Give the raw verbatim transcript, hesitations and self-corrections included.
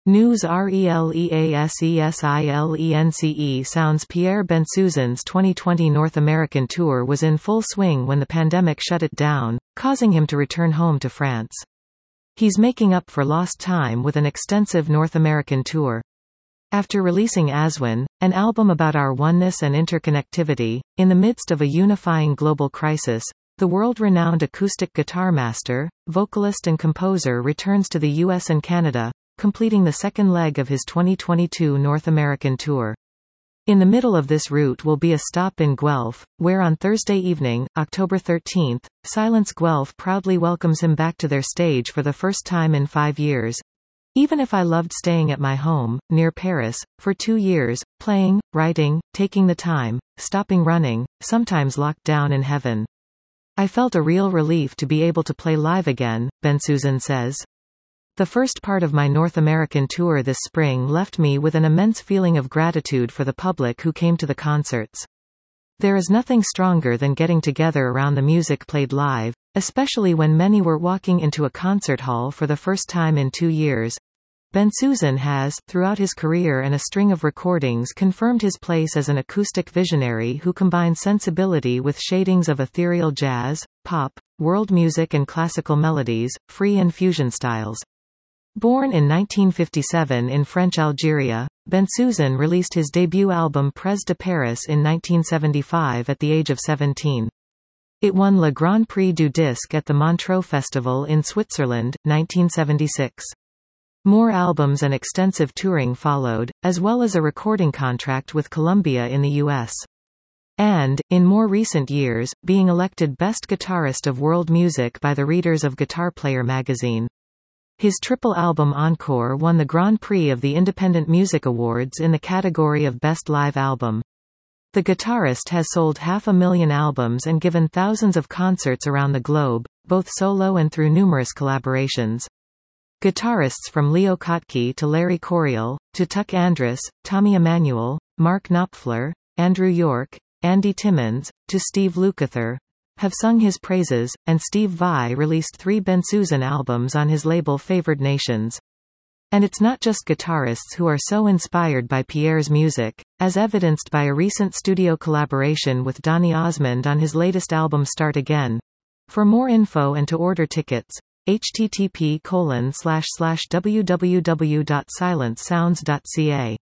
News Releasesilence Sounds. Pierre Bensusan's twenty twenty North American tour was in full swing when the pandemic shut it down, causing him to return home to France. He's making up for lost time with an extensive North American tour. After releasing Aswin, an album about our oneness and interconnectivity, in the midst of a unifying global crisis, the world-renowned acoustic guitar master, vocalist and composer returns to the U S and Canada, completing the second leg of his twenty twenty-two North American tour. In the middle of this route will be a stop in Guelph, where on Thursday evening, October thirteenth, Silence Guelph proudly welcomes him back to their stage for the first time in five years. Even if I loved staying at my home, near Paris, for two years, playing, writing, taking the time, stopping running, sometimes locked down in heaven. I felt a real relief to be able to play live again, Bensusan says. The first part of my North American tour this spring left me with an immense feeling of gratitude for the public who came to the concerts. There is nothing stronger than getting together around the music played live, especially when many were walking into a concert hall for the first time in two years. Bensusan has, throughout his career and a string of recordings, confirmed his place as an acoustic visionary who combines sensibility with shadings of ethereal jazz, pop, world music and classical melodies, free and fusion styles. Born in nineteen fifty-seven in French Algeria, Bensusan released his debut album Près de Paris in nineteen seventy-five at the age of seventeen. It won Le Grand Prix du Disque at the Montreux Festival in Switzerland, nineteen seventy-six. More albums and extensive touring followed, as well as a recording contract with Columbia in the U S. And, in more recent years, being elected Best Guitarist of World Music by the readers of Guitar Player magazine. His triple album Encore won the Grand Prix of the Independent Music Awards in the category of Best Live Album. The guitarist has sold half a million albums and given thousands of concerts around the globe, both solo and through numerous collaborations. Guitarists from Leo Kottke to Larry Coryell, to Tuck Andrus, Tommy Emmanuel, Mark Knopfler, Andrew York, Andy Timmons, to Steve Lukather, have sung his praises, and Steve Vai released three Bensusan albums on his label Favored Nations. And it's not just guitarists who are so inspired by Pierre's music, as evidenced by a recent studio collaboration with Donny Osmond on his latest album Start Again. For more info and to order tickets, h t t p colon slash slash w w w dot silence sounds dot c a